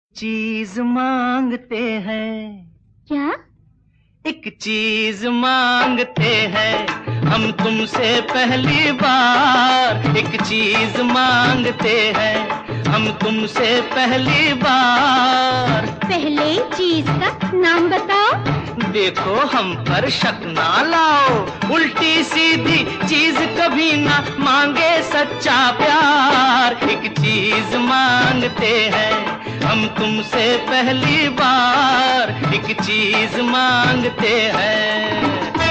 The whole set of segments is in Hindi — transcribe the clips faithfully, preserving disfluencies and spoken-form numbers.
चीज मांगते हैं, क्या? एक चीज मांगते हैं हम तुमसे पहली बार। एक चीज मांगते हैं हम तुमसे पहली बार। पहले चीज का नाम बताओ। देखो हम पर शक ना लाओ, उल्टी सीधी चीज कभी ना मांगे सच्चा प्यार। एक चीज मांगते हैं हम तुमसे पहली बार। एक चीज मांगते हैं।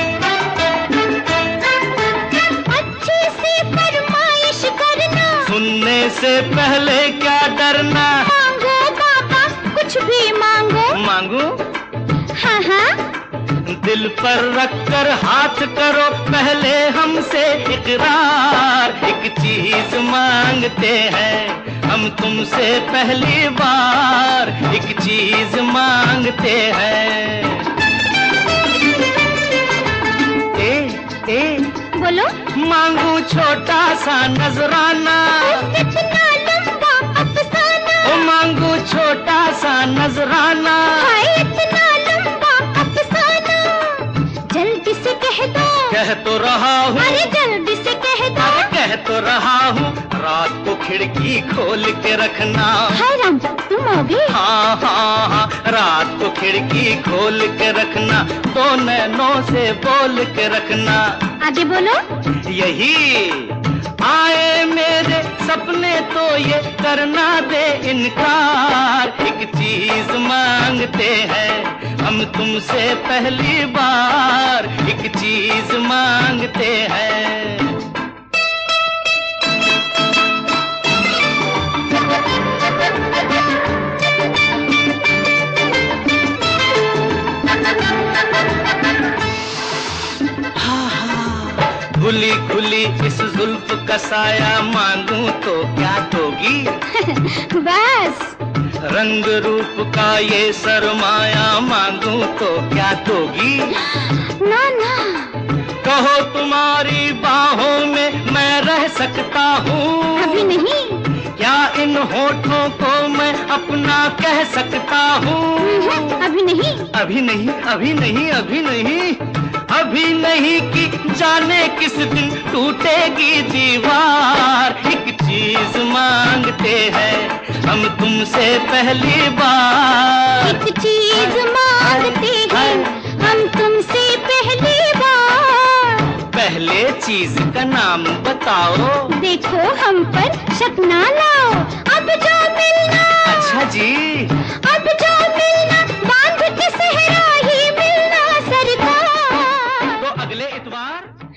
अच्छे से फरमाइश करना, सुनने से पहले क्या डरना। मांगो बाबा कुछ भी मांगो। मांगू? हाँ हाँ। दिल पर रखकर हाथ करो पहले हमसे इकरार। एक चीज मांगते हैं हम तुमसे पहली बार। एक चीज मांगते हैं। ए ए बोलो। मांगू छोटा सा नजराना, इतना लंबा अफसाना। ओ मांगू छोटा सा नजराना। हाय इतना लंबा अफसाना, जल्दी से कह दो। कह तो रहा हूँ, अरे जल्दी से कह दो। अरे कह तो रहा हूँ, रात को खिड़की खोल के रखना। हाय राम तुम हो गए। हाँ हाँ हाँ, रात को खिड़की खोल के रखना, दो नैनों से बोल के रखना। आगे बोलो। यही आए मेरे सपने तो ये करना दे इनकार। एक चीज मांगते हैं हम तुमसे पहली बार। एक चीज मांगते हैं। खुली खुली इस जुल्फ का साया मांगूं तो क्या दोगी? बस। रंग रूप का ये सरमाया मांगूं तो क्या दोगी? ना ना। कहो तुम्हारी बाहों में मैं रह सकता हूँ। अभी नहीं। क्या इन होठों को मैं अपना कह सकता हूँ? अभी नहीं। अभी नहीं, अभी नहीं, अभी नहीं, अभी नहीं कि जाने किस दिन टूटेगी दीवार। एक चीज मांगते हैं हम तुमसे पहली बार। एक चीज मांगते हैं हम तुमसे पहली बार। पहले चीज का नाम बताओ। देखो हम पर शक ना लाओ। अब जो मिलना। अच्छा जी। अब जो मिलना बांध के सहरा ही मिलना सरकार। तो अगले इतवार